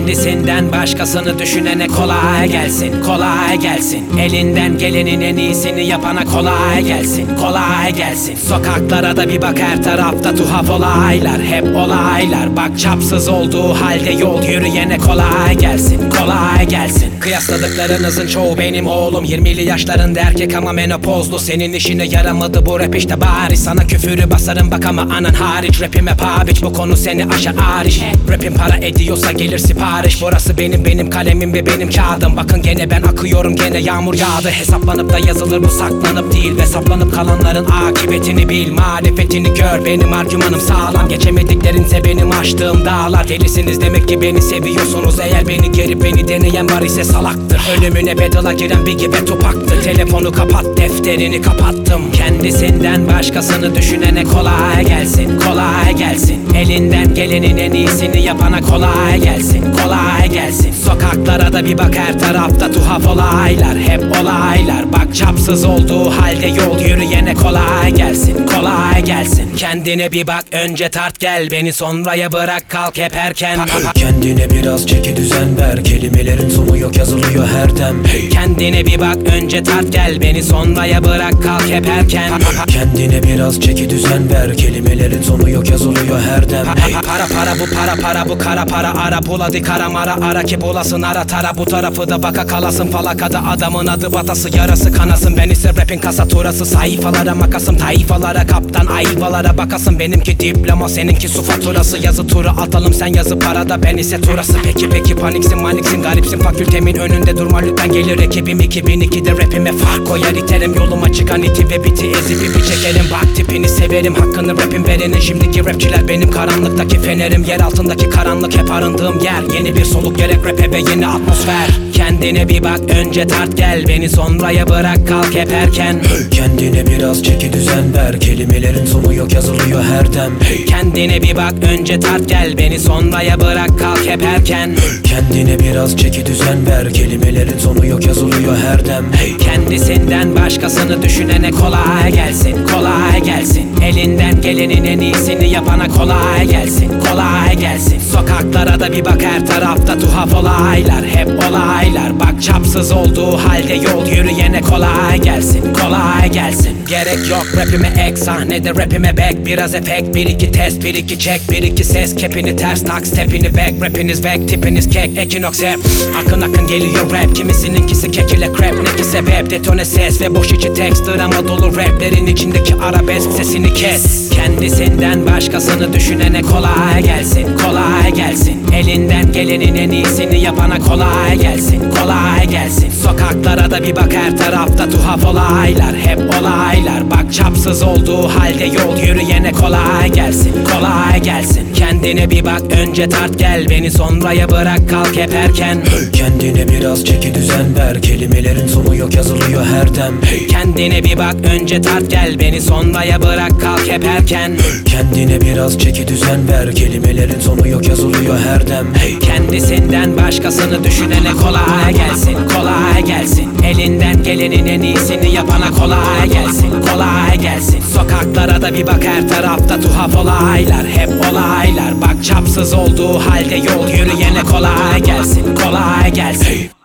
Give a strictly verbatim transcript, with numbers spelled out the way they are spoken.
Kendisinden başkasını düşünene kolay gelsin, kolay gelsin. Elinden gelenin en iyisini yapana kolay gelsin, kolay gelsin. Sokaklara da bir bak, her tarafta tuhaf olaylar, hep olaylar. Bak çapsız olduğu halde yol yürüyene kolay gelsin, kolay gelsin. Kıyasladıklarınızın çoğu benim oğlum, yirmili yaşlarında erkek ama menopozlu. Senin işine yaramadı bu rap işte, bari sana küfürü basarım bak ama anan hariç. Rapime pabiç, bu konu seni aşar ariş. Rapim para ediyorsa gelir sipariş. Burası benim, benim kalemim ve benim kağıdım. Bakın gene ben akıyorum, gene yağmur yağdı. Hesaplanıp da yazılır bu, saklanıp değil. Ve saplanıp kalanların akıbetini bil, marifetini gör. Benim argümanım sağlam, geçemediklerinse benim aştığım dağlar. Delisiniz demek ki beni seviyorsunuz, eğer beni gerip beni deneyen var ise salaktır. Ölümüne bedel'a giren bir gibi Tupac'tır. Telefonu kapat, defterini kapattım. Kendisinden başkasını düşünene kolay gelsin, kolay gelsin. Elinden gelenin en iyisini yapana kolay gelsin, kolay gelsin. Sokaklara da bir bak, her tarafta tuhaf olaylar, hep olaylar. Bak çapsız olduğu halde yol yürüyene kolay gelsin, kolay gelsin. Kendine bir bak, önce tart gel, beni sonraya bırak, kalk hep erken. Kendine biraz çeki düzen ver, kelimelerin sonu yok yazılıyor her dem. Kendine bir bak, önce tart gel, beni sonraya bırak, kalk hep erken. Kendine biraz çeki düzen ver, kelimelerin sonu yok yazılıyor her dem. Para para bu, para para bu, kara para ara bul hadi, kara mara ara ki bulasın, ara tara bu tarafı da baka kalasın. Falakada adamın adı batası, yarası kanasın. Ben ise rapin kasaturası, sayfalara makasım, tayfalara kaptan ayvalara bakasın. Benimki diploma, seninki su faturası. Yazı turu atalım, sen yazı parada, ben ise turası. Peki peki paniksin maniksin garipsin, fakültemin önünde durma lütfen, gelir ekibim. iki bin ikide rapime fark koyar, iterim yoluma çıkan iti ve biti ezip ipi çekelim. Bak tipini severim, hakkını rapim verenin. Şimdiki rapçiler benim, karanlıktaki fenerim. Yer altındaki karanlık hep arındığım yer. Yeni bir soluk gerek rap'e ve yeni atmosfer. Kendine bir bak, önce tart gel, beni sonraya bırak, kalk hep erken. Kendine biraz çeki düzen ver, kelimelerin sonu yok yazılıyor her dem. Kendine bir bak, önce tart gel, beni sonraya bırak, kalk hep erken. Kendine biraz çeki düzen ver, kelimelerin sonu yok yazılıyor her dem. Kendisinden başkasını düşünene kolay gelsin, kolay gelsin. Elinden gelenin en iyisini yapana kolay gelsin, kolay gelsin. Sokaklara da bir bak, her tarafta tuhaf olaylar, hep olaylar. Bak çapsız olduğu halde yol yürüyene kolay gelsin, kolay gelsin. Gerek yok rapime ek, sahnede rapime back. Biraz efekt, bir iki test, bir iki check, bir iki ses. Kepini ters tak, stepini back. Rapiniz back, tipiniz kek, ekinox hep. Akın akın geliyor rap, kimisininkisi kek ile crap. Ne ki sebep, detone ses ve boş içi text. Drama dolu raplerin içindeki arabesk, sesini kes. Kendisinden başkasını düşünene kolay gelsin, kolay gelsin. Elinden gelenin en iyisini yapana kolay gelsin, kolay gelsin. Sokaklara da bir bak, her tarafta tuhaf olaylar, hep olaylar. Bak çapsız olduğu halde yol yürüyene kolay gelsin, kolay gelsin. Kendine bir bak, önce tart gel, beni sonraya bırak, kalk hep erken. Kendine biraz çeki düzen ver, kelimelerin sonu yok yazılıyor her dem. Kendine bir bak, önce tart gel, beni sonraya bırak, kalk hep erken. Kendine biraz çeki düzen ver, kelimelerin sonu yok yazılıyor her dem. Kendisinden başkasını düşünene kolay gelsin, kolay gelsin. Elinden gelenin en iyisini yapana kolay gelsin, kolay gelsin. Sokaklara da bir bak, her tarafta tuhaf olaylar, hep olaylar. Bak çapsız olduğu halde yol yürüyene kolay gelsin, kolay gelsin.